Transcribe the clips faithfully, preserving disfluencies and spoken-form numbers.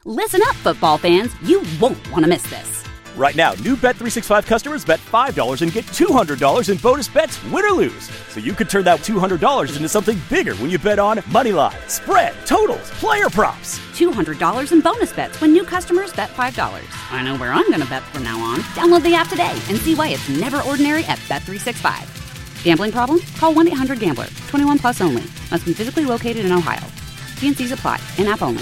Listen up, football fans. You won't want to miss this. Right now, new Bet three sixty-five customers bet five dollars and get two hundred dollars in bonus bets, win or lose. So you could turn that two hundred dollars into something bigger when you bet on money line, spread, totals, player props. two hundred dollars in bonus bets when new customers bet five dollars. I know where I'm going to bet from now on. Download the app today and see why it's never ordinary at Bet three sixty-five. Gambling problem? Call one eight hundred gambler. twenty-one plus only. Must be physically located in Ohio. T and C's apply. In-app only.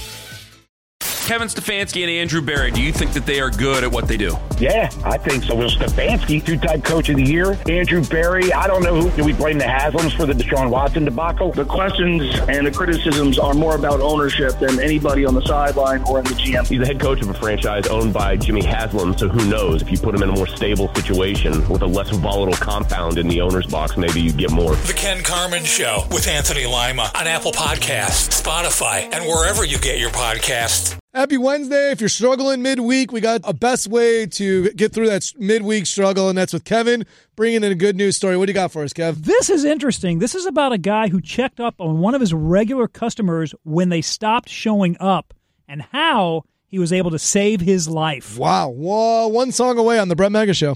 Kevin Stefanski and Andrew Berry, do you think that they are good at what they do? Yeah, I think so. Well, Stefanski, two-time coach of the year. Andrew Berry, I don't know who. Do we blame the Haslams for the Deshaun Watson debacle? The questions and the criticisms are more about ownership than anybody on the sideline or in the G M. He's the head coach of a franchise owned by Jimmy Haslam, so who knows? If you put him in a more stable situation with a less volatile compound in the owner's box, maybe you get more. The Ken Carman Show with Anthony Lima on Apple Podcasts, Spotify, and wherever you get your podcasts. Happy Wednesday. If you're struggling midweek, we got a best way to get through that midweek struggle, and that's with Kevin bringing in a good news story. What do you got for us, Kev? This is interesting. This is about a guy who checked up on one of his regular customers when they stopped showing up and how he was able to save his life. Wow. Whoa, one song away on the Brett Mega Show.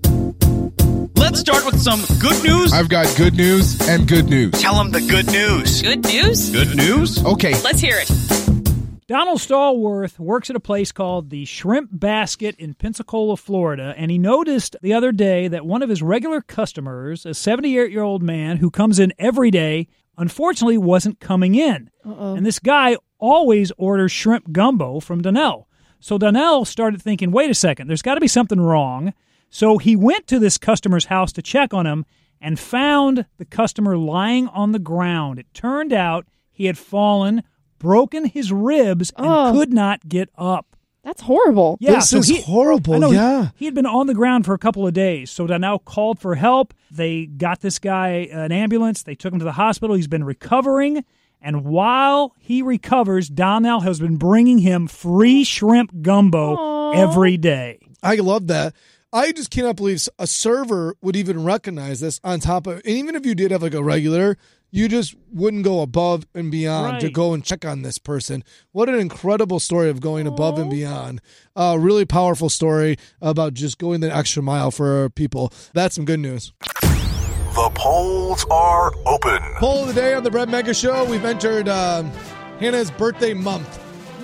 Let's start with some good news. I've got good news and good news. Tell them the good news. Good news? Good news? Okay. Let's hear it. Donald Stallworth works at a place called the Shrimp Basket in Pensacola, Florida, and he noticed the other day that one of his regular customers, a seventy-eight-year-old man who comes in every day, unfortunately wasn't coming in. Uh-oh. And this guy always orders shrimp gumbo from Donnell. So Donnell started thinking, wait a second, there's got to be something wrong. So he went to this customer's house to check on him and found the customer lying on the ground. It turned out he had fallen, broken his ribs, and oh. could not get up. That's horrible. Yeah, this so is he, horrible, I know, yeah. He, he had been on the ground for a couple of days, so they now called for help. They got this guy an ambulance. They took him to the hospital. He's been recovering, and while he recovers, Donnell has been bringing him free shrimp gumbo Aww. every day. I love that. I just cannot believe a server would even recognize this on top of, and even if you did have like a regular, you just wouldn't go above and beyond right. to go and check on this person. What an incredible story of going Aww. above and beyond. A uh, really powerful story about just going the extra mile for people. That's some good news. The polls are open. Poll of the day on the Brett Mega Show. We've entered um, Hannah's birthday month.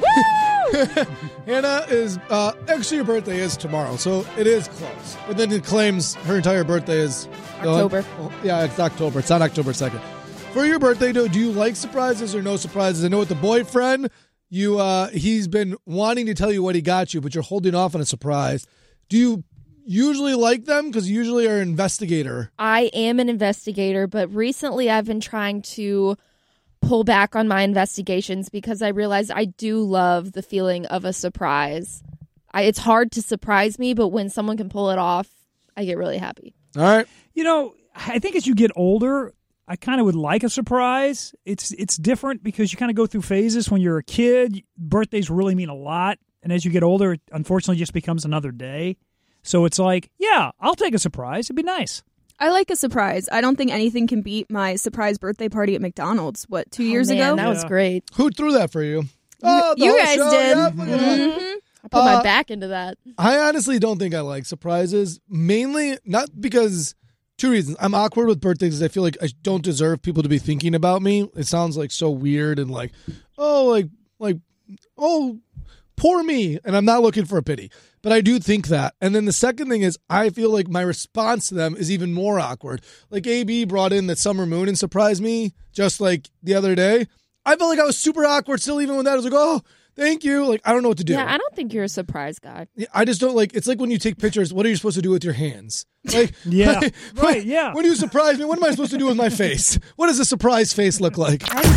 Hannah is, uh, actually her birthday is tomorrow, so it is close. But then it claims her entire birthday is October. Uh, yeah, it's October. It's on October second. For your birthday, do, do you like surprises or no surprises? I know with the boyfriend, you uh, he's been wanting to tell you what he got you, but you're holding off on a surprise. Do you usually like them? Because you usually are an investigator. I am an investigator, but recently I've been trying to pull back on my investigations because I realize I do love the feeling of a surprise. I, it's hard to surprise me, but when someone can pull it off, I get really happy. All right. You know, I think as you get older, I kind of would like a surprise. It's it's different because you kind of go through phases. When you're a kid, birthdays really mean a lot. And as you get older, it unfortunately just becomes another day. So it's like, yeah, I'll take a surprise. It'd be nice. I like a surprise. I don't think anything can beat my surprise birthday party at McDonald's, what, two years oh, man, ago? That yeah. was great. Who threw that for you? You, oh, you guys show. did. Yeah, mm-hmm. I put uh, my back into that. I honestly don't think I like surprises. Mainly, not because, two reasons. I'm awkward with birthdays because I feel like I don't deserve people to be thinking about me. It sounds like so weird and like, oh, like, like, oh, poor me. And I'm not looking for a pity. But I do think that. And then the second thing is I feel like my response to them is even more awkward. Like A B brought in that summer moon and surprised me just like the other day. I felt like I was super awkward still even with that. I was like, oh, thank you. Like, I don't know what to do. Yeah, I don't think you're a surprise guy. Yeah, I just don't like, it's like when you take pictures, what are you supposed to do with your hands? Like, yeah, like, right, when, yeah. When you surprise me, what am I supposed to do with my face? What does a surprise face look like?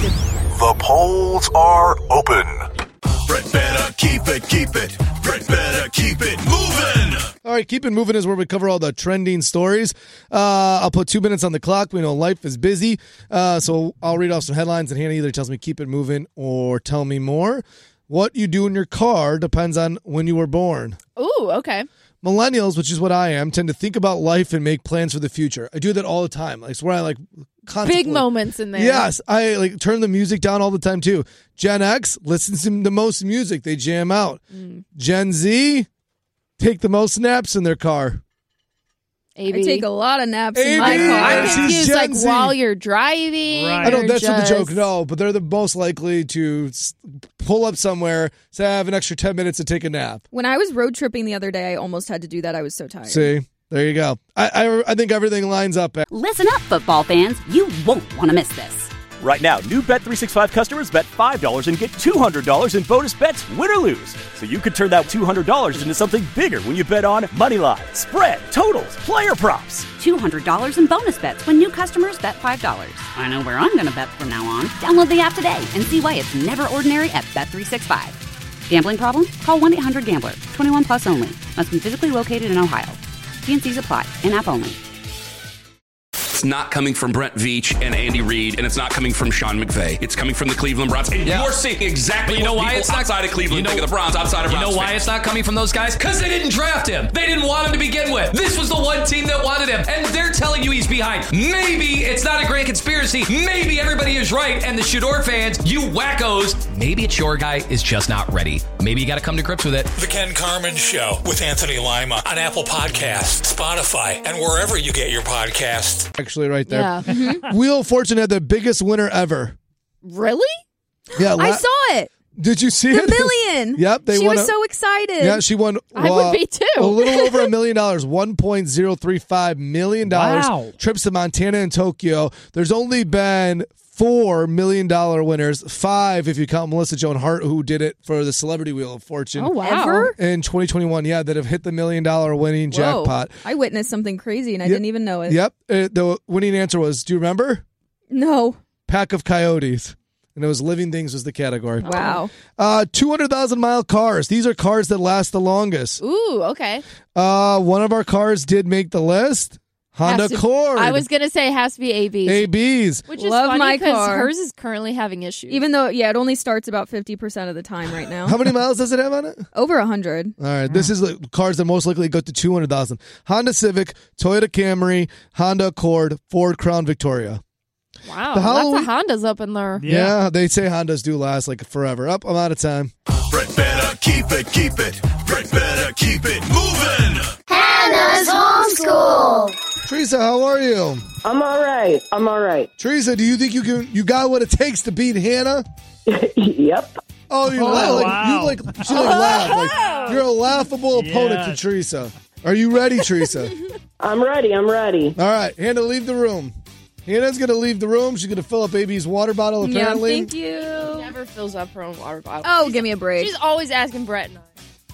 The polls are open. Brett better keep it, keep it. Brett better keep it moving. All right, Keep It Moving is where we cover all the trending stories. Uh, I'll put two minutes on the clock. We know life is busy. Uh, so I'll read off some headlines, and Hannah either tells me keep it moving or tell me more. What you do in your car depends on when you were born. Ooh, okay. Millennials, which is what I am, tend to think about life and make plans for the future. I do that all the time. Like, it's where I like contemplate. Big moments in there. Yes, I like turn the music down all the time too. Gen X listens to the most music. They jam out. Mm. Gen Z take the most naps in their car. A B. I take a lot of naps A in my B. car. I'm She's confused, Gen like Z. while you're driving. Right. I know or that's what the just- joke. No, but they're the most likely to s- pull up somewhere, say I have an extra ten minutes to take a nap. When I was road tripping the other day, I almost had to do that. I was so tired. See, there you go. I I, I think everything lines up. Listen up, football fans. You won't want to miss this. Right now, new Bet three sixty-five customers bet five dollars and get two hundred dollars in bonus bets, win or lose. So you could turn that two hundred dollars into something bigger when you bet on money line, spread, totals, player props. two hundred dollars in bonus bets when new customers bet five dollars. I know where I'm going to bet from now on. Download the app today and see why it's never ordinary at Bet three sixty-five. Gambling problem? Call one eight hundred gambler. twenty-one plus only. Must be physically located in Ohio. T N Cs apply. In-app only. It's not coming from Brent Veach and Andy Reid, and it's not coming from Sean McVay. It's coming from the Cleveland Browns. And Yeah. you're seeing exactly But you know what why people it's not outside of Cleveland you know, think of the Browns, outside of You Browns know why fans. it's not coming from those guys? Because they didn't draft him. They didn't want him to begin with. This was the one team that wanted him, and they're telling you he's behind. Maybe it's not a grand conspiracy. Maybe everybody is right, and the Shador fans, you wackos, maybe it's your guy is just not ready. Maybe you got to come to grips with it. The Ken Carmen Show with Anthony Lima on Apple Podcasts, Spotify, and wherever you get your podcasts. Actually, right there. Yeah. Mhm. Wheel of Fortune had the biggest winner ever. Really? Yeah, I la- saw it. Did you see The it? million. Yep, they she won. was a- so excited. Yeah, she won. I would be too. A little over a million dollars, one point zero three five million dollars. Wow. Trips to Montana and Tokyo. There's only been four million dollar winners, five if you count Melissa Joan Hart, who did it for the Celebrity Wheel of Fortune. Oh, wow. Ever? In twenty twenty-one, yeah, that have hit the million dollar winning Whoa. jackpot. I witnessed something crazy and I Yep. didn't even know it. Yep. Uh, the winning answer was, do you remember? No. Pack of Coyotes. And it was living things was the category. Wow. Uh, two hundred thousand mile cars. These are cars that last the longest. Ooh, okay. Uh, one of our cars did make the list. Honda Has to- Accord. I was going to say it has to be A Bs. A Bs. Which is Love funny my because car. hers is currently having issues. Even though, yeah, it only starts about fifty percent of the time right now. How many miles does it have on it? Over one hundred. All right. This is the cars that most likely go to two hundred thousand. Honda Civic, Toyota Camry, Honda Accord, Ford Crown Victoria. Wow, The Halloween- lots of Hondas up in there. Yeah. they say Hondas do last like forever. Up, I'm out of time. Brett better keep it, keep it. Brett better keep it moving. Hannah's homeschool. Teresa, how are you? I'm all right. I'm all right. Teresa, do you think you can? You got what it takes to beat Hannah? Yep. Oh, you Oh, laugh like wow. you like she like laugh like you're a laughable opponent Yes. to Teresa. Are you ready, Teresa? I'm ready. I'm ready. All right, Hannah, leave the room. Hannah's gonna leave the room. She's gonna fill up A B's water bottle. Yeah, Apparently, thank you. She never fills up her own water bottle. Oh, give me a break. She's always asking Brett and I.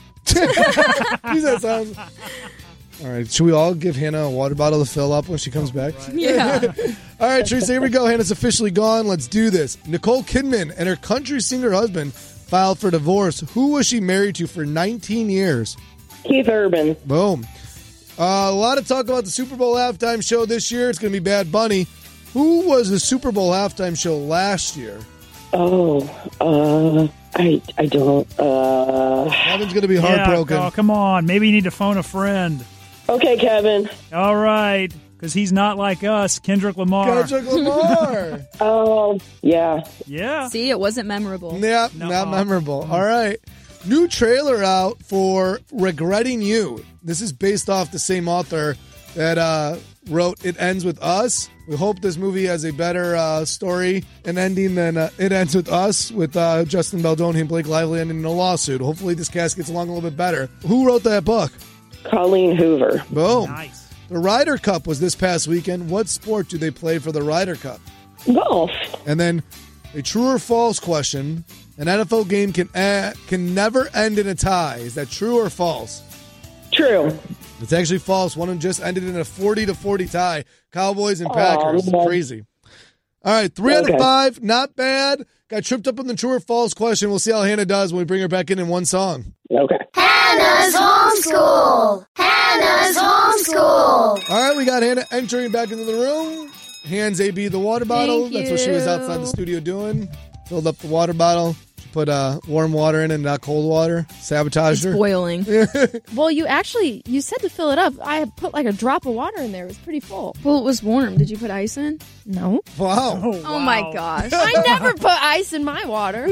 Geez, that sounds. All right, should we all give Hannah a water bottle to fill up when she comes back? Yeah. All right, Teresa, here we go. Hannah's officially gone. Let's do this. Nicole Kidman and her country singer husband filed for divorce. Who was she married to for nineteen years? Keith Urban. Boom. Uh, a lot of talk about the Super Bowl halftime show this year. It's going to be Bad Bunny. Who was the Super Bowl halftime show last year? Oh, uh, I I don't. Uh. Kevin's going to be Yeah, heartbroken. oh, come on. Maybe you need to phone a friend. Okay, Kevin. All right. Because he's not like us, Kendrick Lamar. Kendrick Lamar. Oh, yeah. Yeah. See, it wasn't memorable. Yeah, No. not memorable. All right. New trailer out for Regretting You. This is based off the same author that uh, wrote It Ends With Us. We hope this movie has a better uh, story and ending than uh, It Ends With Us, with uh, Justin Baldoni and Blake Lively ending in a lawsuit. Hopefully this cast gets along a little bit better. Who wrote that book? Colleen Hoover. Boom. Nice. The Ryder Cup was this past weekend. What sport do they play for the Ryder Cup? Golf. And then a true or false question. An N F L game can uh, can never end in a tie. Is that true or false? True. It's actually false. One of them just ended in a forty to forty tie. Cowboys and Aw, Packers. man. Crazy. All right, three out Okay. of five. Not bad. Got tripped up on the true or false question. We'll see how Hannah does when we bring her back in in one song. Okay. Hannah's homeschool. Hannah's homeschool. All right, we got Hannah entering back into the room. Hands A B the water bottle. Thank That's what she was you. outside the studio doing. Filled up the water bottle. She Put uh, warm water in and not cold water. Sabotaged her. It's boiling. Well, you actually, you said to fill it up. I put like a drop of water in there. It was pretty full. Well, it was warm. Did you put ice in? No. Wow. Oh, oh my gosh. I never put ice in my water.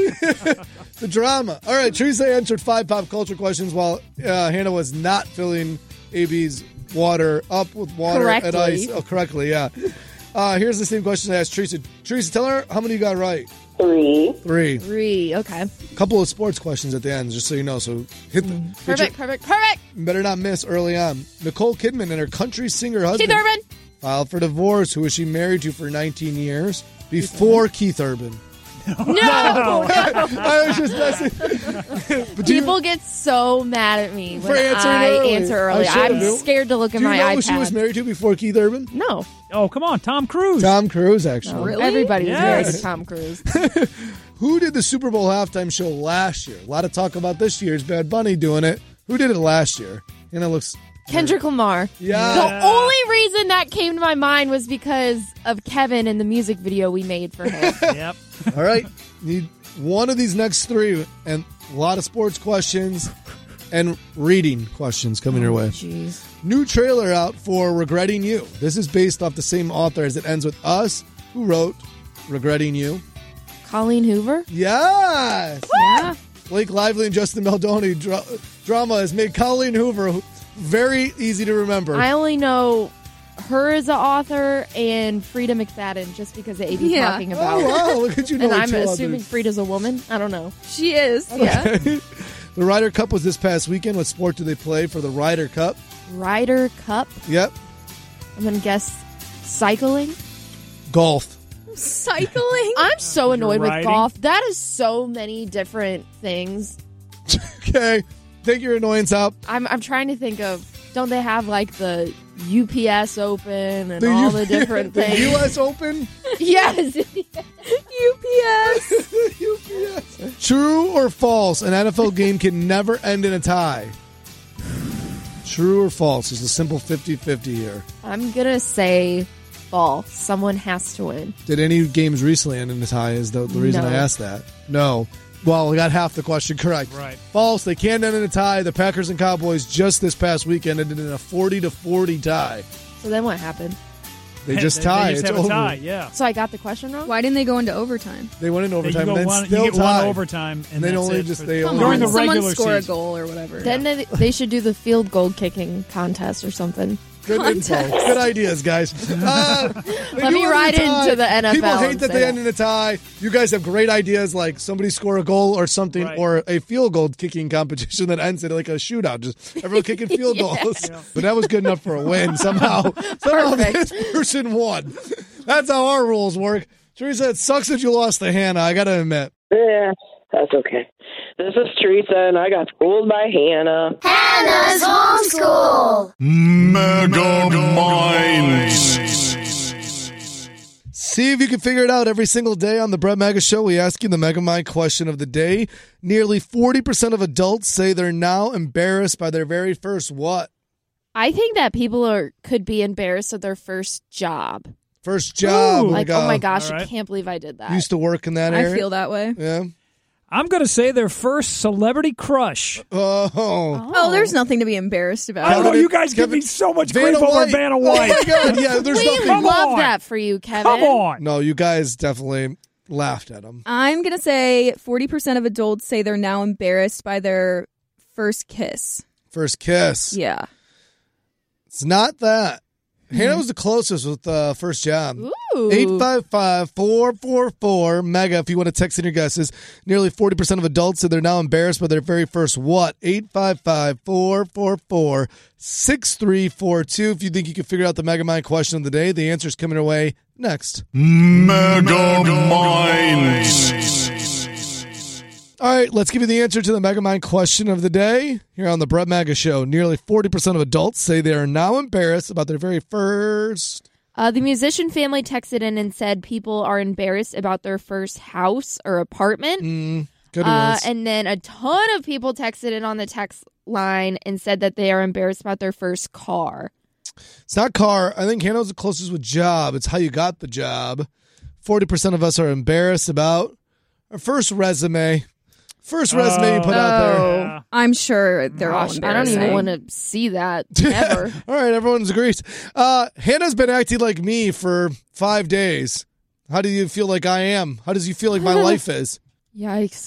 The drama. All right, Teresa answered five pop culture questions while uh, Hannah was not filling A B's water up with water Correctly. and ice. Oh, correctly, yeah. Uh, here's the same question I asked Teresa. Teresa, tell her how many you got right. Three. Three. Three, okay. A couple of sports questions at the end, just so you know. So hit the hit Perfect, your- perfect, perfect. better not miss early on. Nicole Kidman and her country singer husband Keith Urban. filed for divorce. Who was she married to for nineteen years? Before Keith Urban. No. no. I was just messing. But do you- People get so mad at me For when answering I early. answer I early. should've I'm knew. scared to look Do at you my know iPad. who she was married to before Keith Urban? No. Oh, come on, Tom Cruise. Tom Cruise, actually. Really? Everybody was married Yes. to Tom Cruise. Who did the Super Bowl halftime show last year? A lot of talk about this year's Bad Bunny doing it. Who did it last year? And it looks... Kendrick Lamar. Yeah. The only reason that came to my mind was because of Kevin and the music video we made for him. Yep. All right. Need one of these next three, and a lot of sports questions and reading questions coming your way. Jeez. New trailer out for Regretting You. This is based off the same author as It Ends With Us, who wrote Regretting You. Colleen Hoover? Yes! Yeah. Blake Lively and Justin Baldoni dra- drama has made Colleen Hoover very easy to remember. I only know her as an author and Frida McFadden just because of A B Yeah. talking about. Oh, wow. Look at you And knowing I'm two assuming others. Frida's a woman. I don't know. She is. Yeah. The Ryder Cup was this past weekend. What sport do they play for the Ryder Cup? Ryder Cup. Yep. I'm going to guess cycling. Golf. Cycling? I'm so annoyed with riding? golf. That is so many different things. Okay. Take your annoyance out. I'm I'm trying to think of, don't they have like the U P S Open and The all U- the different the things? U S Open? Yes. U P S. U P S. True or false? An N F L game can never end in a tie. True or false? It's a simple fifty-fifty here. I'm going to say false. Someone has to win. Did any games recently end in a tie is the, the reason No. I asked that. No. Well, we got half the question correct. Right. False. They can't end in a tie. The Packers and Cowboys just this past weekend ended in a forty to forty tie. So then what happened? They just They- tie. They just it's have over. a tie, yeah. So I got the question wrong? Why didn't they go into overtime? They went in You overtime go and then one- still you get tied. one overtime, and And they that's only it just for- they Come only During the on, someone regular score season. a goal or whatever. Then they, they should do the field goal kicking contest or something. Good info. Good ideas, guys. Uh, Let me ride into the N F L People hate and that say they that. end in a tie. You guys have great ideas, like somebody score a goal or something, Right. or a field goal kicking competition that ends in like a shootout. Just everyone kicking field Yeah. goals. But that was good enough for a win. Somehow, somehow this person won. That's how our rules work. Teresa, it sucks that you lost to Hannah. I got to admit. Yeah, that's okay. This is Teresa, and I got fooled by Hannah. Hannah's homeschool. Mega Minds. See if you can figure it out every single day on the Brett Mega Show. We ask you the Mega Mind question of the day. Nearly forty percent of adults say they're now embarrassed by their very first what? I think that people are could be embarrassed of their first job. First job. like, like, oh my uh, gosh, All I right. can't believe I did that. Used to work in that area. I feel that way. Yeah. I'm going to say their first celebrity crush. Oh. Oh, there's nothing to be embarrassed about. I know Kevin- you guys give Kevin- me so much Vanna grief over White. Vanna Oh White. my God. Yeah, there's we nothing. Come love on. that for you, Kevin. Come on. No, you guys definitely laughed at him. I'm going to say forty percent of adults say they're now embarrassed by their first kiss. First kiss. Yeah. It's not that. Hannah was the closest with uh, first job. Ooh. eight five five, four four four, MEGA if you want to text in your guesses. Nearly forty percent of adults say they're now embarrassed by their very first what? eight five five, four four four, six three four two. If you think you can figure out the Mega Mind question of the day, the answer's coming our way next. Mega Minds. All right, let's give you the answer to the Mega Mind question of the day here on the Brett Mega Show. Nearly forty percent of adults say they are now embarrassed about their very first... Uh, the musician family texted in and said people are embarrassed about their first house or apartment. Mm, good Uh, ones. and then a ton of people texted in on the text line and said that they are embarrassed about their first car. It's not car. I think Hannah's the closest with job. It's how you got the job. forty percent of us are embarrassed about our first resume. First resume you put out there. I'm sure they're all Gosh, I don't embarrassing. even want to see that ever. All right, everyone's agrees. Uh, Hannah's been acting like me for five days. How do you feel like I am? How does you feel like my life is? Yikes.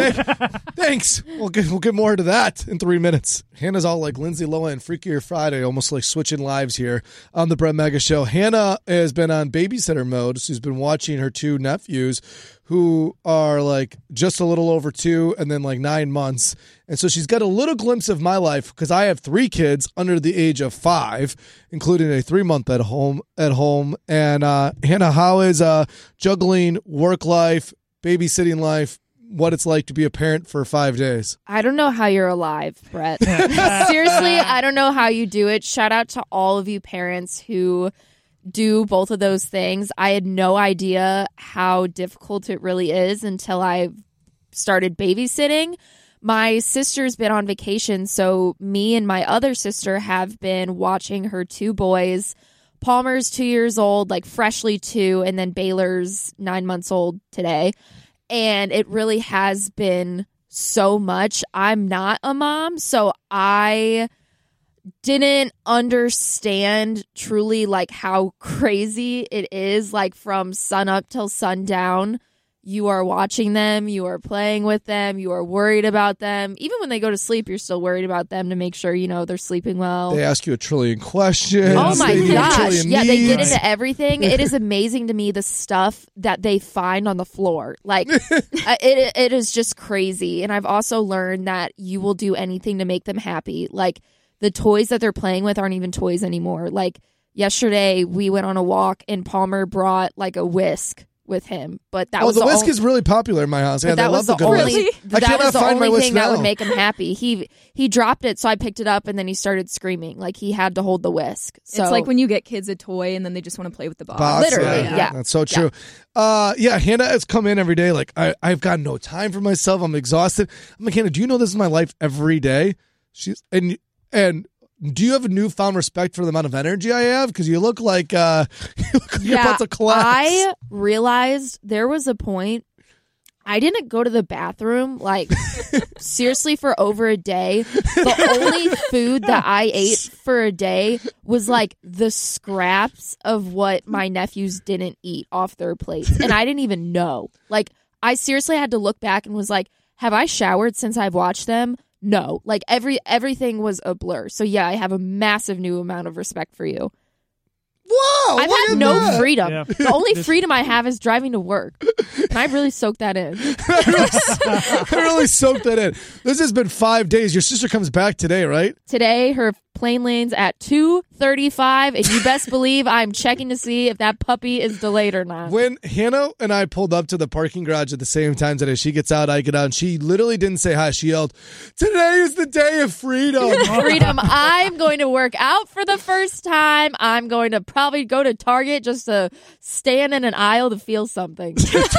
Thanks. We'll get, we'll get more to that in three minutes. Hannah's all like Lindsay Lohan, Freakier Friday, almost like switching lives here on the Brett Mega Show. Hannah has been on babysitter mode. She's been watching her two nephews who are like just a little over two and then like nine months. And so she's got a little glimpse of my life because I have three kids under the age of five, including a three month at home at home. And uh, Hannah, how is uh, juggling work life, babysitting life, what it's like to be a parent for five days? I don't know how you're alive, Brett. Seriously, I don't know how you do it. Shout out to all of you parents who do both of those things. I had no idea how difficult it really is until I started babysitting. My sister's been on vacation, so me and my other sister have been watching her two boys. Palmer's two years old, like freshly two, and then Baylor's nine months old today. And it really has been so much. I'm not a mom, so I didn't understand truly like how crazy it is, like from sun up till sundown. You are watching them, you are playing with them, you are worried about them. Even when they go to sleep, you're still worried about them to make sure, you know, they're sleeping well. They ask you a trillion questions. Oh my They do a gosh. trillion Yeah, they get needs. into everything. It is amazing to me the stuff that they find on the floor. Like, uh, it it is just crazy. And I've also learned that you will do anything to make them happy. Like, the toys that they're playing with aren't even toys anymore. Like, yesterday we went on a walk and Palmer brought like a whisk with him, but that oh, was the the whisk ol- is really popular in my house. Yeah, but they that love was the the good only whisk. I that cannot was the find my only whisk thing that now. would make him happy. He he dropped it, so I picked it up, and then he started screaming like he had to hold the whisk. So It's like when you get kids a toy and then they just want to play with the box. Box, Literally, yeah. That's so true. Yeah. Uh, yeah, Hannah has come in every day. Like, I, I've got no time for myself. I'm exhausted. I'm like, Hannah, do you know this is my life every day? She's and and do you have a newfound respect for the amount of energy I have? Because you look like uh, you look like you're yeah, about to collapse. I realized there was a point. I didn't go to the bathroom like seriously for over a day. The only food that I ate for a day was like the scraps of what my nephews didn't eat off their plates. And I didn't even know. Like, I seriously had to look back and was like, have I showered since I've watched them? No. Like, every everything was a blur. So yeah, I have a massive new amount of respect for you. Whoa! I've look had at no that. freedom. Yeah. The only freedom I have is driving to work. And I really soaked that in. I really soaked that in. This has been five days. Your sister comes back today, right? Today, her plane lands at two thirty-five, and you best believe I'm checking to see if that puppy is delayed or not. When Hannah and I pulled up to the parking garage at the same time today, she gets out, I get out, and she literally didn't say hi. She yelled, "Today is the day of freedom." Freedom. I'm going to work out for the first time. I'm going to probably go to Target just to stand in an aisle to feel something.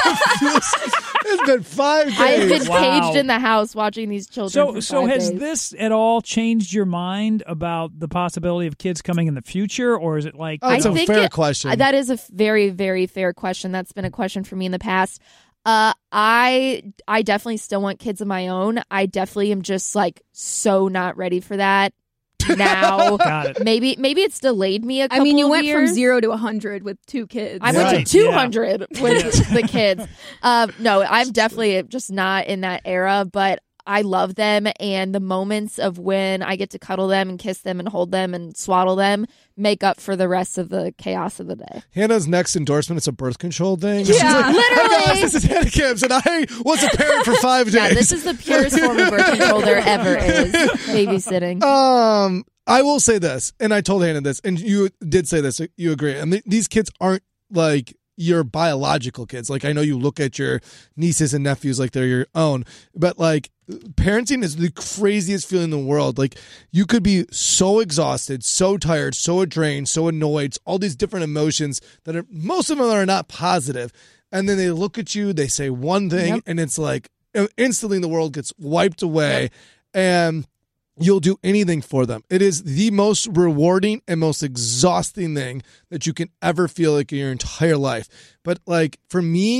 It's been five days. I have been Wow. caged in the house watching these children So, for so five has days. this at all changed your mind about the possibility of kids coming in the future, or is it like? Oh, it's you a know, fair it- question. That is a f- very, very fair question. That's been a question for me in the past. Uh, I I definitely still want kids of my own. I definitely am just like so not ready for that now. Got it. Maybe maybe it's delayed me a couple I mean, you of went years. from zero to a hundred with two kids. I Right, went to yeah. two hundred with the kids. Um, no, I'm definitely just not in that era, but I love them, and the moments of when I get to cuddle them and kiss them and hold them and swaddle them make up for the rest of the chaos of the day. Hannah's next endorsement is a birth control thing. Yeah, She's like, literally. "Hey guys, this is Hannah Gibbs, and I was a parent for five days." Yeah, this is the purest form of birth control there ever is. Babysitting. Um, I will say this, and I told Hannah this, and you did say this. You agree? And th- these kids aren't like your biological kids. Like, I know you look at your nieces and nephews like they're your own, but like parenting is the craziest feeling in the world. Like, you could be so exhausted, so tired, so drained, so annoyed, all these different emotions that are, most of them are not positive. And then they look at you, they say one thing, Yep. and it's like instantly the world gets wiped away. Yep. And you'll do anything for them. It is the most rewarding and most exhausting thing that you can ever feel like in your entire life. But like for me,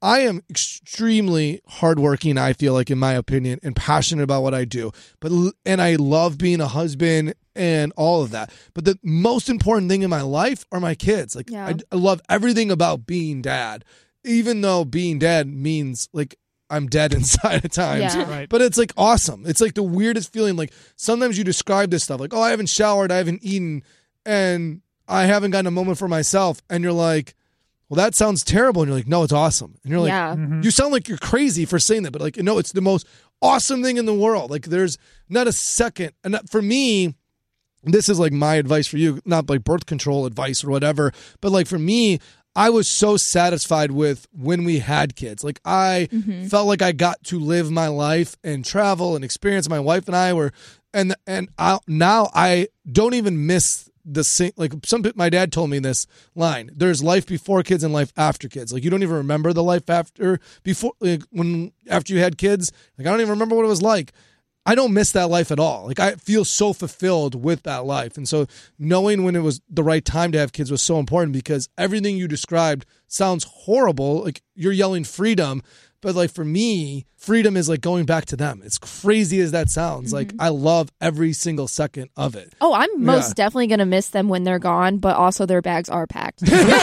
I am extremely hardworking, I feel like, in my opinion, and passionate about what I do. But and I love being a husband and all of that. But the most important thing in my life are my kids. Like Yeah. I, I love everything about being dad, even though being dad means like I'm dead inside at times. Yeah. Right. But it's like awesome. It's like the weirdest feeling. Like sometimes you describe this stuff like, oh, I haven't showered, I haven't eaten, and I haven't gotten a moment for myself. And you're like, well, that sounds terrible. And you're like, no, it's awesome. And you're like, Yeah. you sound like you're crazy for saying that. But like, no, it's the most awesome thing in the world. Like there's not a second. And for me, this is like my advice for you, not like birth control advice or whatever. But like for me, I was so satisfied with when we had kids. Like I Mhm. felt like I got to live my life and travel and experience. My wife and I were, and and I, now I don't even miss the same. Like some, my dad told me this line: "There's life before kids and life after kids." Like you don't even remember the life after before, like when after you had kids. Like I don't even remember what it was like. I don't miss that life at all. Like I feel so fulfilled with that life. And so knowing when it was the right time to have kids was so important because everything you described sounds horrible. Like you're yelling freedom, but like for me, freedom is like going back to them. It's crazy as that sounds. Like I love every single second of it. Oh, I'm most Yeah. definitely going to miss them when they're gone, but also their bags are packed.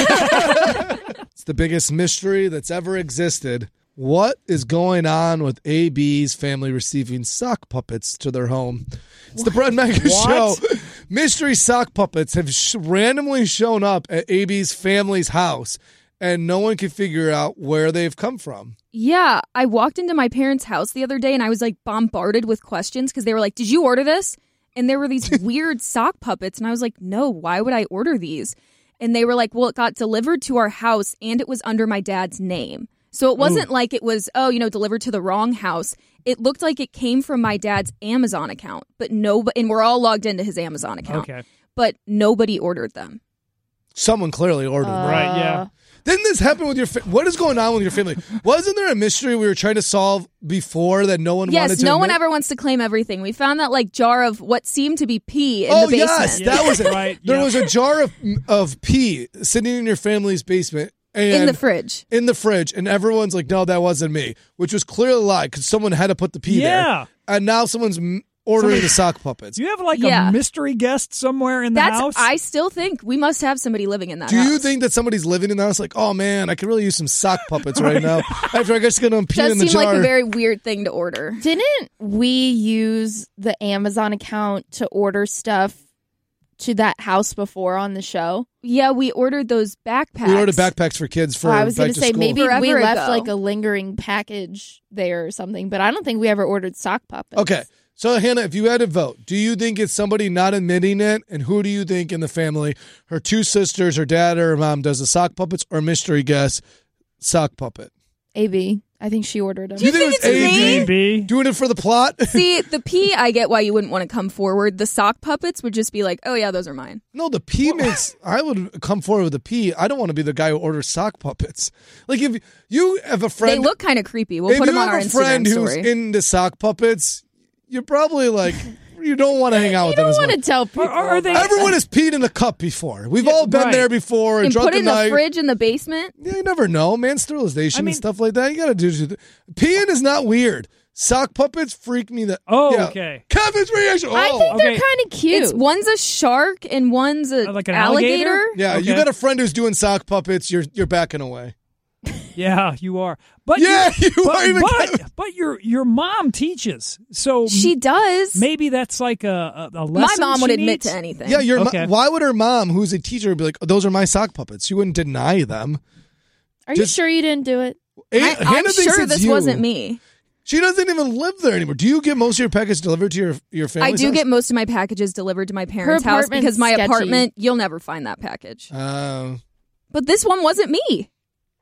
It's the biggest mystery that's ever existed. What is going on with A B's family receiving sock puppets to their home? It's the Brett Mega Show. Mystery sock puppets have sh- randomly shown up at A B's family's house, and no one can figure out where they've come from. Yeah, I walked into my parents' house the other day and I was like bombarded with questions because they were like, "Did you order this?" And there were these weird sock puppets, and I was like, "No, why would I order these?" And they were like, "Well, it got delivered to our house and it was under my dad's name." So it wasn't Ooh. like it was, oh, you know, delivered to the wrong house. It looked like it came from my dad's Amazon account, but no, and we're all logged into his Amazon account. Okay. But nobody ordered them. Someone clearly ordered them. Right, yeah. Didn't this happen with your fa- what is going on with your family? Wasn't there a mystery we were trying to solve before that no one wanted Yes, to no one admit? ever wants to claim everything. We found that like jar of what seemed to be pee in Oh the basement. yes, that was it. Right, There yeah. was a jar of of pee sitting in your family's basement. And In the fridge. In the fridge. And everyone's like, no, that wasn't me, which was clearly a lie because someone had to put the pee Yeah. there. And now someone's m- ordering Somebody- the sock puppets. Do you have like Yeah. a mystery guest somewhere in the That's. house? I still think we must have somebody living in that Do house. you think that somebody's living in the house like, oh man, I could really use some sock puppets right now after I just going to pee Does in the seem jar? like a very weird thing to order. Didn't we use the Amazon account to order stuff to that house before on the show? Yeah, we ordered those backpacks. we ordered backpacks for kids for Oh, I was back going to to say school. maybe we Forever left ago. like a lingering package there or something, but I don't think we ever ordered sock puppets. Okay. So, Hannah, if you had to vote, do you think it's somebody not admitting it? And who do you think in the family, her two sisters, her dad, or her mom, does the sock puppets or mystery guest sock puppet? A B. I think she ordered them. Do you think, it's A B doing it for the plot? See, the pee, I get why you wouldn't want to come forward. The sock puppets would just be like, oh, yeah, those are mine. No, the P makes. I would come forward with the P. I don't want to be the guy who orders sock puppets. Like if you have a friend, They look kind of creepy. We'll if put you them on have our a Instagram friend who's story. into sock puppets, you're probably like. You don't want to hang out with them as I much. want to tell people. are they- Everyone has peed in a cup before. We've all been right. there before. and drunk put it a in the night. fridge in the basement. Yeah, you never know, man. Sterilization I mean- and stuff like that. You gotta do. Peeing is not weird. Sock puppets freak me. That Oh, yeah. okay. Kevin's reaction. Oh. I think they're Okay. kind of cute. It's one's a shark and one's a Uh, like an alligator? Yeah, you Okay. got a friend who's doing sock puppets. You're you're backing away. Yeah, you are. But Yeah, you but, are even- But, but your your mom teaches, so She does. maybe that's like a a, a My lesson mom would she admit needs? to anything. Yeah, your Okay. mo- why would her mom, who's a teacher, be like, oh, "Those are my sock puppets"? She wouldn't deny them. Are just- you sure you didn't do it? I, Hannah I'm thinks sure it's this you. wasn't me. She doesn't even live there anymore. Do you get most of your packages delivered to your your family? I do get most of my packages delivered to my parents' house apartment's because my sketchy. apartment, you'll never find that package. Uh, But this one wasn't me.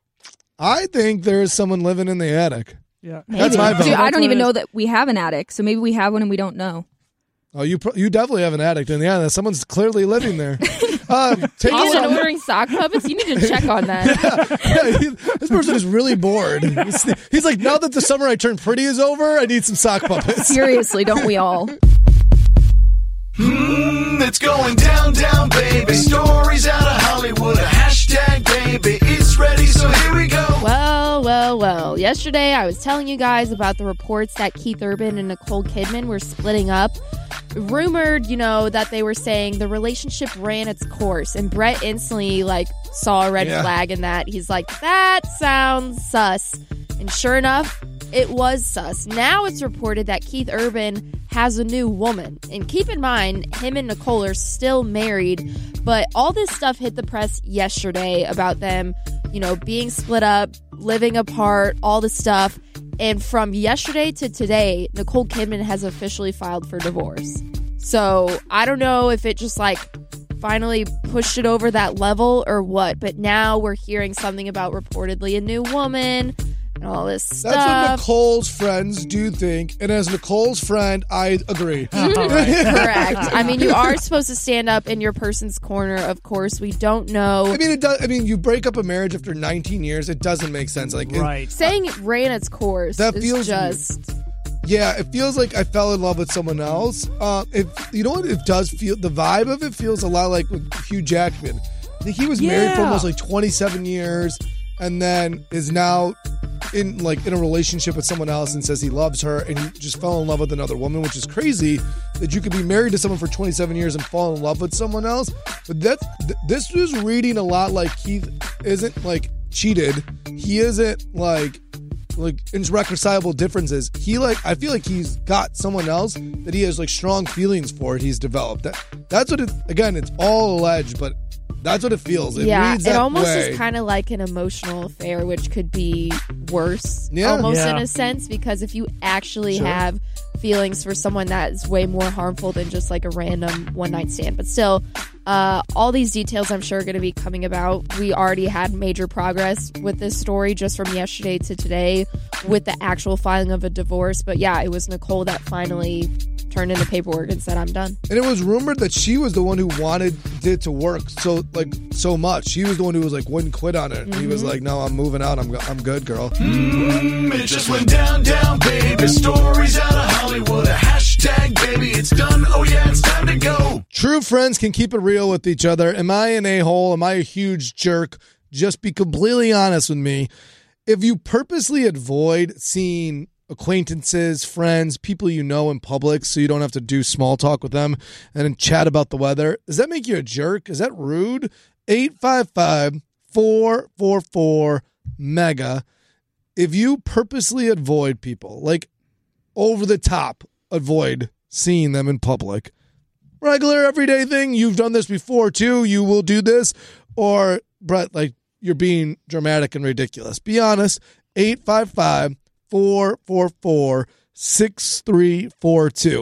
I think there is someone living in the attic. Yeah, That's my vote. Dude, I That's don't what even it is. know that we have an attic, so maybe we have one and we don't know. Oh, you pro- you definitely have an addict in the attic. Someone's clearly living there. Uh, take He's some- ordering sock puppets. You need to check on that. Yeah, he- this person is really bored. He's, he's like, now that the summer I turned pretty is over, I need some sock puppets. Seriously, don't we all? Hmm, it's going down, down, baby. Stories out of Hollywood. A hashtag, baby. It's ready, so here we go. Well, well, well. Yesterday, I was telling you guys about the reports that Keith Urban and Nicole Kidman were splitting up. Rumored, you know, that they were saying the relationship ran its course. And Brett instantly, like, saw a red Yeah. flag in that. He's like, that sounds sus. And sure enough, it was sus. Now it's reported that Keith Urban has a new woman. And keep in mind, him and Nicole are still married, but all this stuff hit the press yesterday about them, you know, being split up, living apart, all this stuff. And from yesterday to today, Nicole Kidman has officially filed for divorce. So I don't know if it just like finally pushed it over that level or what, but now we're hearing something about reportedly a new woman and all this stuff. That's what Nicole's friends do think, and as Nicole's friend, I agree. Correct. I mean, you are supposed to stand up in your person's corner, of course. We don't know. I mean, it does. I mean, you break up a marriage after nineteen years. It doesn't make sense. Like, it- Saying it ran its course That is feels just... yeah, it feels like I fell in love with someone else. Uh, it, you know what? It does feel. The vibe of it feels a lot like with Hugh Jackman. I think he was married for Yeah. almost like twenty-seven years, and then is now in like in a relationship with someone else and says he loves her, and he just fell in love with another woman, which is crazy that you could be married to someone for twenty-seven years and fall in love with someone else. But that's th- this was reading a lot like Keith isn't like cheated. He isn't like like irreconcilable differences. He like I feel like he's got someone else that he has like strong feelings for. He's developed that. That's what it. Again, it's all alleged, but that's what it feels. It yeah, reads it that almost way. is kind of like an emotional affair, which could be worse, Yeah. almost Yeah. in a sense, because if you actually Sure. have feelings for someone that is way more harmful than just like a random one night stand. But still, uh, all these details I'm sure are going to be coming about. We already had major progress with this story just from yesterday to today with the actual filing of a divorce. But yeah, it was Nicole that finally turned in the paperwork and said, I'm done. And it was rumored that she was the one who wanted it to work so like so much. She was the one who was like wouldn't quit on it. He was Mhm. like, "No, I'm moving out. I'm I'm good, girl." Hmm, it just went down, down, baby. Stories out of Hollywood. A hashtag, baby. It's done. Oh, yeah, it's time to go. True friends can keep it real with each other. Am I an a-hole? Am I a huge jerk? Just be completely honest with me. If you purposely avoid seeing acquaintances, friends, people you know in public so you don't have to do small talk with them and then chat about the weather, does that make you a jerk? Is that rude? eight five five, four four four, MEGA. If you purposely avoid people, like over the top, avoid seeing them in public, regular everyday thing, you've done this before too, you will do this, or Brett, like you're being dramatic and ridiculous. Be honest. eight five five, four four four, six three four two.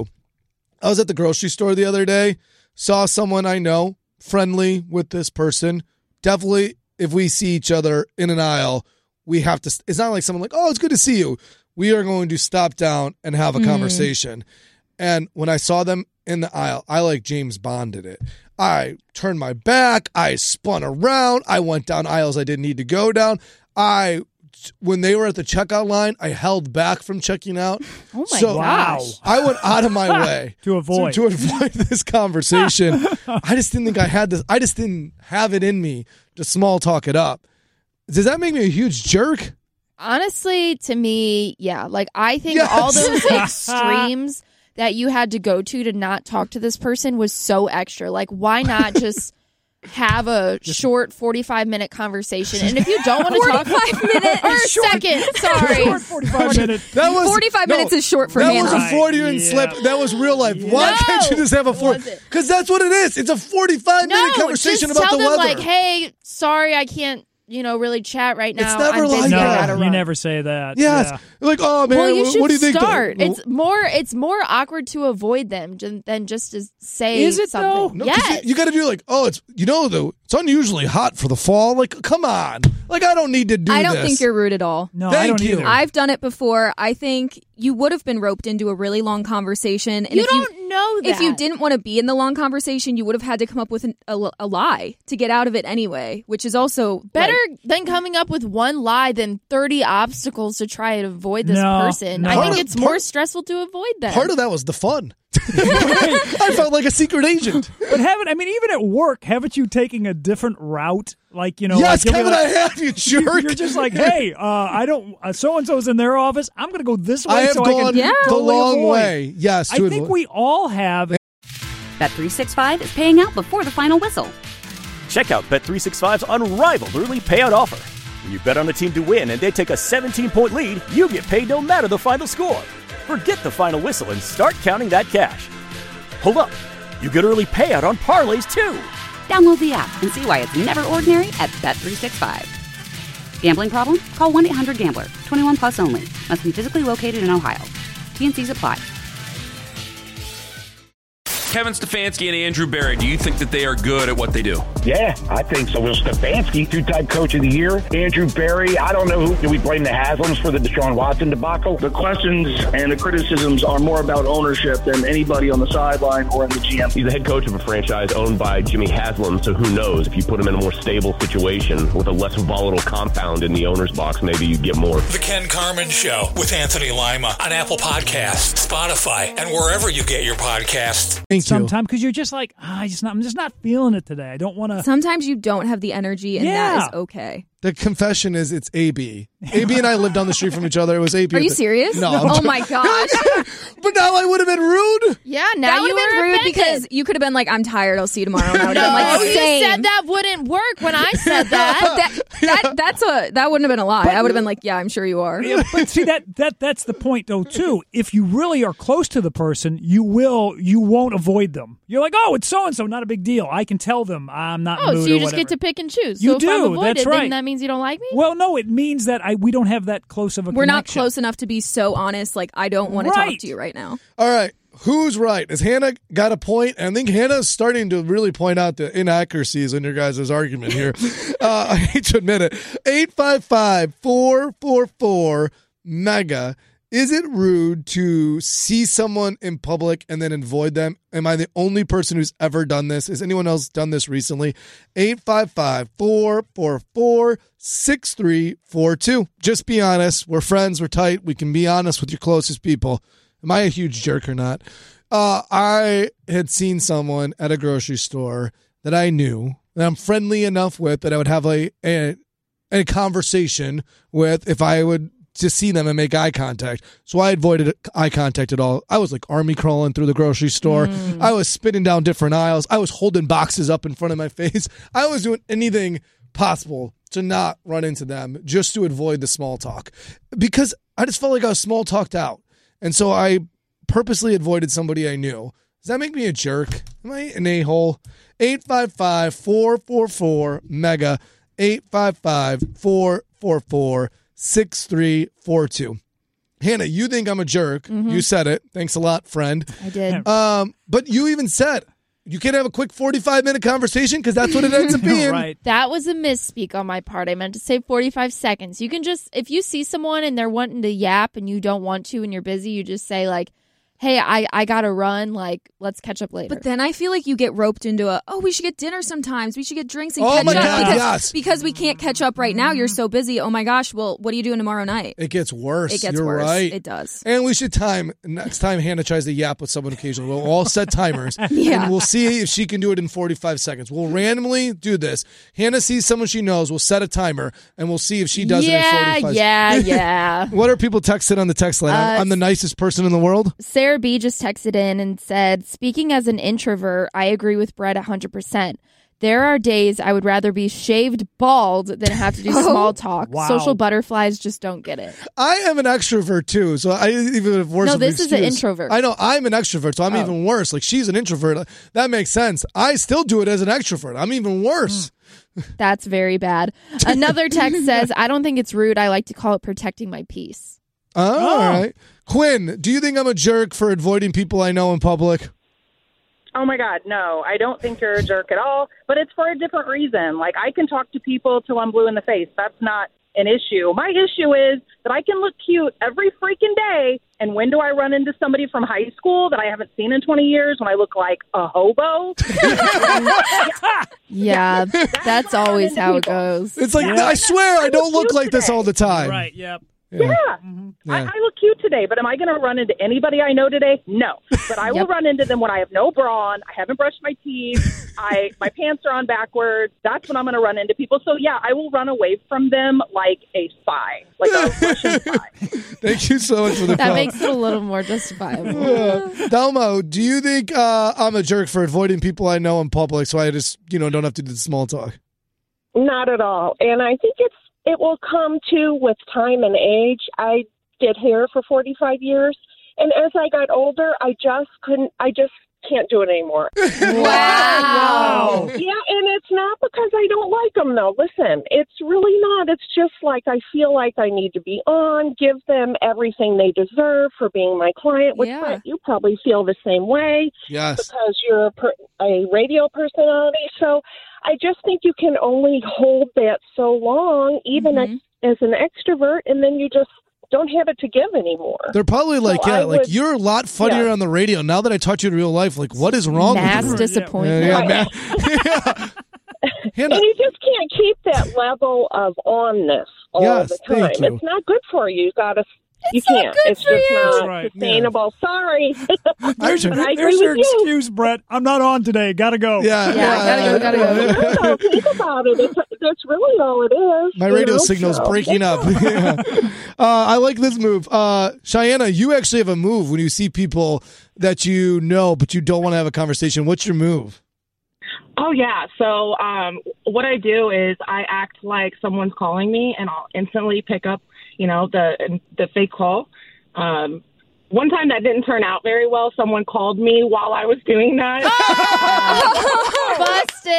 I was at the grocery store the other day, saw someone I know, friendly with this person. Definitely, if we see each other in an aisle, we have to, it's not like someone like, oh, it's good to see you. We are going to stop down and have a Mm. conversation. And when I saw them in the aisle, I like James Bonded it. I turned my back. I spun around. I went down aisles I didn't need to go down. I, when they were at the checkout line, I held back from checking out. Oh my so gosh. I went out of my way To avoid. to, to avoid this conversation. I just didn't think I had this. I just didn't have it in me to small talk it up. Does that make me a huge jerk? Honestly, to me, yeah. Like, I think Yes. all those extremes that you had to go to to not talk to this person was so extra. Like, why not just have a short forty-five minute conversation? And if you don't want to talk forty-five minute or a second, sorry. Short forty-five minutes. That was forty-five no, minutes is short for that Hannah. was a forty minute Yeah. slip. That was real life. Why No, can't you just have a forty? was it? Because that's what it is. It's a forty-five minute No, conversation just about tell the them weather. like, hey, sorry, I can't, you know, really chat right now. It's never I'm like busy, I that. gotta No, you run. never say that. yes, Yeah. like oh man, well, you what, should what do you think? start. though? It's more. It's more awkward to avoid them j- than just to say Is it, something. though? No, 'cause yes, you, you got to do like, oh, it's you know though, it's unusually hot for the fall. Like, come on, like I don't need to do. I don't this. think you're rude at all. No, Thank I don't you. either. I've done it before. I think you would have been roped into a really long conversation. And you if you don't know know that. if you didn't want to be in the long conversation, you would have had to come up with an, a, a lie to get out of it anyway, which is also better like, than coming up with one lie than thirty obstacles to try and avoid this No, person. no. I think Part of- it's part- more stressful to avoid them. Part of that was the fun. I felt like a secret agent. But haven't I mean, even at work, haven't you taken a different route? Like you know, Yes, like, you'll be Kevin, like- I have, you jerk. You're just like, hey, uh, I don't. Uh, so and so's in their office. I'm going to go this way. I have so gone I can the totally long avoid. way. Yes, I to think avoid- we all have. Bet three sixty-five is paying out before the final whistle. Check out Bet three sixty-five's unrivaled early payout offer. When you bet on a team to win and they take a seventeen-point lead, you get paid no matter the final score. Forget the final whistle and start counting that cash. Hold up. You get early payout on parlays, too. Download the app and see why it's never ordinary at Bet three sixty-five. Gambling problem? Call one eight hundred gambler. twenty-one plus only. Must be physically located in Ohio. T N Cs apply. Kevin Stefanski and Andrew Berry, do you think that they are good at what they do? Yeah, I think so. Will Stefanski, two-time coach of the year. Andrew Berry, I don't know who. Do we blame the Haslams for the Deshaun Watson debacle? The questions and the criticisms are more about ownership than anybody on the sideline or in the G M. He's the head coach of a franchise owned by Jimmy Haslam, so who knows? If you put him in a more stable situation with a less volatile compound in the owner's box, maybe you get more. The Ken Carmen Show with Anthony Lima on Apple Podcasts, Spotify, and wherever you get your podcasts. Thank you. Sometimes because you're just like, ah, I just not, I'm just not feeling it today. I don't want to. sometimes you don't have the energy, and Yeah. that is okay. The confession is it's A B. A B and I lived down the street from each other. It was A B. Are you serious? No. Oh my gosh. But now I would have been rude. Yeah, now that you would have been were rude offended. because you could have been like, I'm tired, I'll see you tomorrow. And I would have No, been like, you same. said that wouldn't work when I said that. But that, that that's a that wouldn't have been a lie. I would have been like, yeah, I'm sure you are. Yeah, but see that that that's the point though too. If you really are close to the person, you will you won't avoid them. You're like, oh, it's so and so, not a big deal. I can tell them I'm not. Oh, in the so mood you or just whatever. get to pick and choose. You so if do, I'm avoided, that's right. then that means you don't like me? Well, no, it means that I we don't have that close of a We're not connection. close enough to be so honest. Like, I don't want to Right. talk to you right now. All right. Who's right? Has Hannah got a point? And I think Hannah's starting to really point out the inaccuracies in your guys' argument here. uh, I hate to admit it. eight five five, four four four, MEGA. Is it rude to see someone in public and then avoid them? Am I the only person who's ever done this? Has anyone else done this recently? eight five five, four four four, six three four two. Just be honest. We're friends. We're tight. We can be honest with your closest people. Am I a huge jerk or not? Uh, I had seen someone at a grocery store that I knew, that I'm friendly enough with, that I would have a, a, a conversation with if I would just see them and make eye contact. So I avoided eye contact at all. I was like army crawling through the grocery store. Mm. I was spinning down different aisles. I was holding boxes up in front of my face. I was doing anything possible to not run into them just to avoid the small talk because I just felt like I was small talked out. And so I purposely avoided somebody I knew. Does that make me a jerk? Am I an a-hole? eight five five, four four four, MEGA. eight five five, four four four, six three four two. Hannah, you think I'm a jerk. Mm-hmm. You said it. Thanks a lot, friend. I did. Um, but you even said you can have a quick forty-five minute conversation because that's what it ends up being. Right. That was a misspeak on my part. I meant to say forty-five seconds. You can just, if you see someone and they're wanting to yap and you don't want to and you're busy, you just say like, hey, I, I got to run. Like, let's catch up later. But then I feel like you get roped into a, oh, we should get dinner sometimes. We should get drinks and Oh catch my up. God, because, yes. because we can't catch up right now. You're so busy. Oh my gosh. Well, what are you doing tomorrow night? It gets worse. It gets You're worse. right. It does. And we should time next time Hannah tries to yap with someone occasionally. We'll all set timers. Yeah. And we'll see if she can do it in forty-five seconds. We'll randomly do this. Hannah sees someone she knows. We'll set a timer and we'll see if she does yeah, it in forty-five yeah, yeah. What are people texting on the text line? I'm, Uh, I'm the nicest person in the world. Sarah B just texted in and said, speaking as an introvert, I agree with Brett one hundred percent. There are days I would rather be shaved bald than have to do small talk. Wow. Social butterflies just don't get it. I am an extrovert too, so I even have worse. No, of an this is an excuse. introvert. I know I'm an extrovert, so I'm Oh. even worse. Like she's an introvert. That makes sense. I still do it as an extrovert. I'm even worse. That's very bad. Another text says, I don't think it's rude. I like to call it protecting my peace. Oh, all right. Quinn, do you think I'm a jerk for avoiding people I know in public? Oh, my God, no. I don't think you're a jerk at all, but it's for a different reason. Like, I can talk to people till I'm blue in the face. That's not an issue. My issue is that I can look cute every freaking day. And when do I run into somebody from high school that I haven't seen in twenty years when I look like a hobo? Yeah, that's always how it goes. It's like, Yeah. I swear I don't look like this all the time. Right, yep. Yeah. Yeah. I, I look cute today, but am I going to run into anybody I know today? No. But I will Yep. run into them when I have no bra on, I haven't brushed my teeth, I my pants are on backwards. That's when I'm going to run into people. So, yeah, I will run away from them like a spy, like a Russian spy. Thank you so much for the That call. makes it a little more justifiable. Yeah. Dalmo, do you think uh, I'm a jerk for avoiding people I know in public so I just, you know, don't have to do the small talk? Not at all. And I think it's it will come to with time and age. I did hair for forty-five years, and as I got older, I just couldn't. I just can't do it anymore. Wow. Yeah, and it's not because I don't like them, though. Listen, it's really not. It's just like I feel like I need to be on, give them everything they deserve for being my client, which Yeah. Brett, you probably feel the same way. Yes. Because you're a, per, a radio personality. So I just think you can only hold that so long, even Mm-hmm. as, as an extrovert, and then you just don't have it to give anymore. They're probably like, So yeah, I like would- you're a lot funnier yeah. on the radio. Now that I touch you in real life, like, what is wrong Mass with you? disappointment. Yeah, yeah, Right. man. yeah. Hannah, And you just can't keep that level of onness all Yes, the time. thank you. It's not good for you. You gotta. You It's not can't. good it's for just you. not That's right. sustainable. Sorry. There's, But I agree there's your with you. excuse, Brett. I'm not on today. Gotta go. yeah, Yeah, gotta go, gotta go. No, think about it. It's, that's really all it is. My you radio know, signal's so- breaking up. Yeah. uh, I like this move. Uh, Cheyenne, you actually have a move when you see people that you know, but you don't want to have a conversation. What's your move? Oh, yeah. So um, what I do is I act like someone's calling me, and I'll instantly pick up, you know, the the fake call. Um, one time that didn't turn out very well. Someone called me while I was doing that. Busted.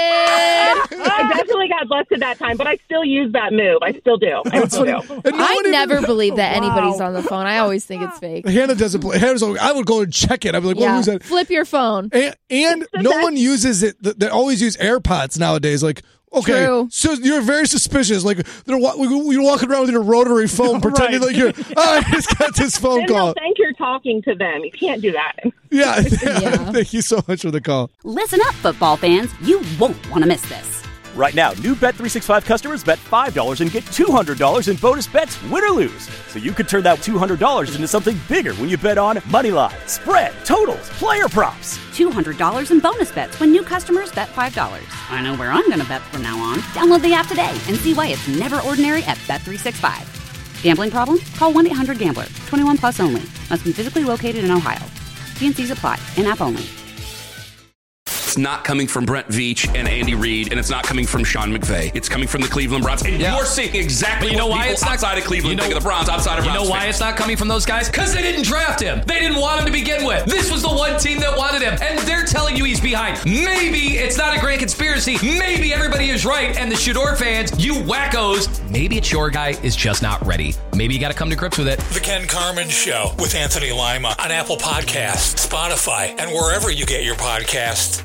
I definitely got busted that time, but I still use that move. I still do. I still do. And no I one even- never believe that Wow. anybody's on the phone. I always think it's fake. Hannah doesn't play. Hannah's like, I would go and check it. I'd be like, well, Yeah. who's that? Flip your phone. And, and no one uses it. They always use AirPods nowadays. Like, okay, True. so you're very suspicious. Like, they're wa- you're walking around with your rotary phone, pretending like you're. Oh, I just got this phone Then call. they'll think you're talking to them. You can't do that. Yeah. Yeah. Thank you so much for the call. Listen up, football fans. You won't want to miss this. Right now, new Bet three sixty-five customers bet five dollars and get two hundred dollars in bonus bets, win or lose. So you could turn that two hundred dollars into something bigger when you bet on money line, spread, totals, player props. two hundred dollars in bonus bets when new customers bet five dollars. I know where I'm going to bet from now on. Download the app today and see why it's never ordinary at Bet three sixty-five. Gambling problem? Call one eight hundred gambler. twenty-one plus only. Must be physically located in Ohio. T and C's apply. In-app only. It's not coming from Brent Veach and Andy Reid, and it's not coming from Sean McVay. It's coming from the Cleveland Browns. And Yeah. you're seeing exactly But you know what why people it's not outside of Cleveland you know, think of the Browns, outside of You Browns know why fans. it's not coming from those guys? Because they didn't draft him. They didn't want him to begin with. This was the one team that wanted him, and they're telling you he's behind. Maybe it's not a grand conspiracy. Maybe everybody is right, and the Shador fans, you wackos, maybe it's your guy is just not ready. Maybe you got to come to grips with it. The Ken Carmen Show with Anthony Lima on Apple Podcasts, Spotify, and wherever you get your podcasts.